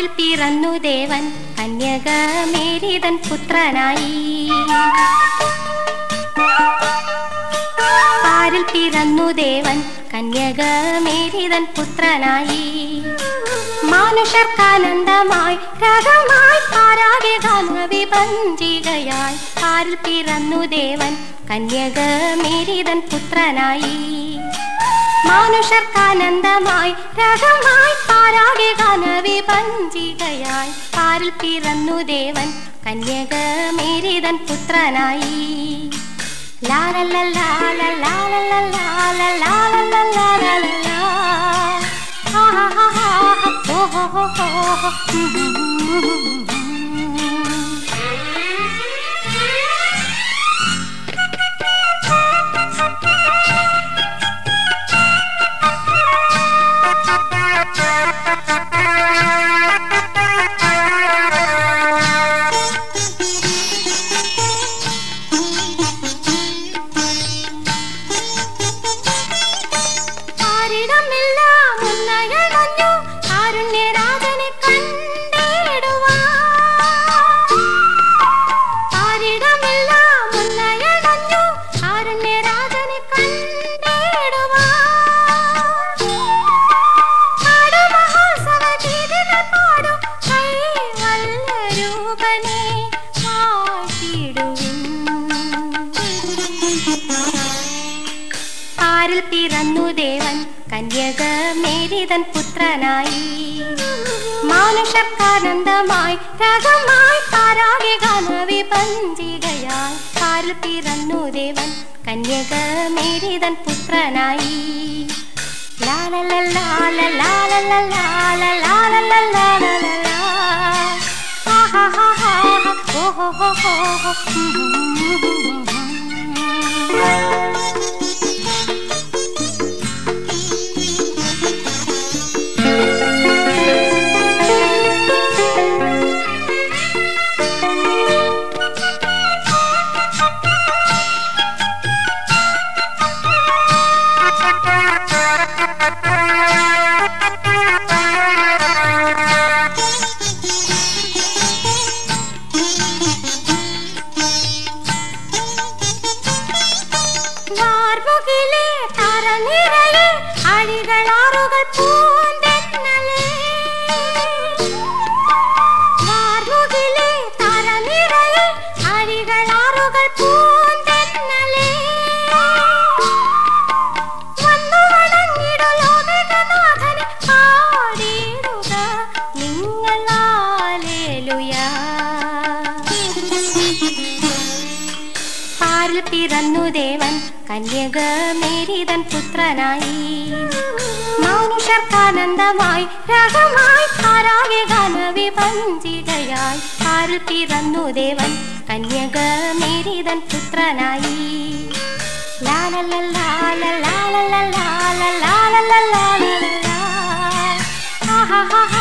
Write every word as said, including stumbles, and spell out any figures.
പാരിൽ പിറന്നു ദേവൻ കന്യകമേരിതൻ പുത്രനായി. പാരിൽ പിറന്നു ദേവൻ കന്യകമേരിതൻ പുത്രനായി. മാനുഷർക്കാനന്ദമായി രഹമായി പാരാകെ ഗാനവിഭഞ്ജികയായി. പാരിൽ പിറന്നു ദേവൻ കന്യകമേരിതൻ പുത്രനായി. മാനുഷർക്കാനന്ദമായി രഹമായി പാരാകെ ഗാനവിഭഞ്ജികയായി. പാരിൽ പിറന്നു ദേവൻ കന്യകമേരിതൻ പുത്രനായി. ലാലല്ലാ പാരിൽ പിറന്നു ദേവൻ കന്യകമേരിതൻ പുത്രനായി. മാനുഷർക്കാനന്ദമായി രഹമായി പാരാകെ ഗാനവിഭഞ്ജികയായി. പാരിൽ പിറന്നു ദേവൻ കന്യകമേരിതൻ പുത്രനായി. ലാലല്ലാ വാർമുകിലേ തരനിരയെ അഴികളാറുകൾ പൂന്തെന്നലേ. വാർമുകിലേ തരനിരയെ അഴികളാറുകൾ പൂന്തെന്നലേ. വന്നു വണങ്ങിടു ലോകനാഥനെ പാടിടുക നിങ്ങൾ ഹല്ലേലൂയാ. പാരിൽ പിറന്നു ദേവൻ കന്യകമേരിതൻ പുത്രനായി. മാനുഷർക്കാനന്ദമായി രഹമായി പാരാകെ ഗാനവിഭഞ്ജികയായി. പാരിൽ പിറന്നു ദേവൻ കന്യകമേരിതൻ പുത്രനായി. ലാലല്ലാ ലാലല്ലാ ലാലല്ലാ ലാലല്ലാ